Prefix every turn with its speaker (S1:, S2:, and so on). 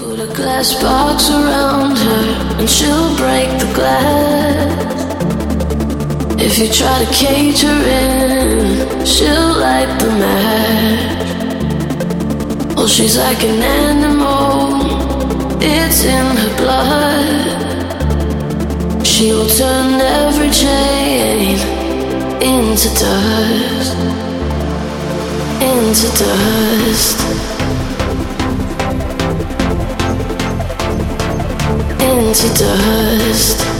S1: Put a glass box around her and she'll break the glass. If you try to cage her in, she'll light the match. Oh, she's like an animal, it's in her blood. She will turn every chain into dust, into dust, into dust.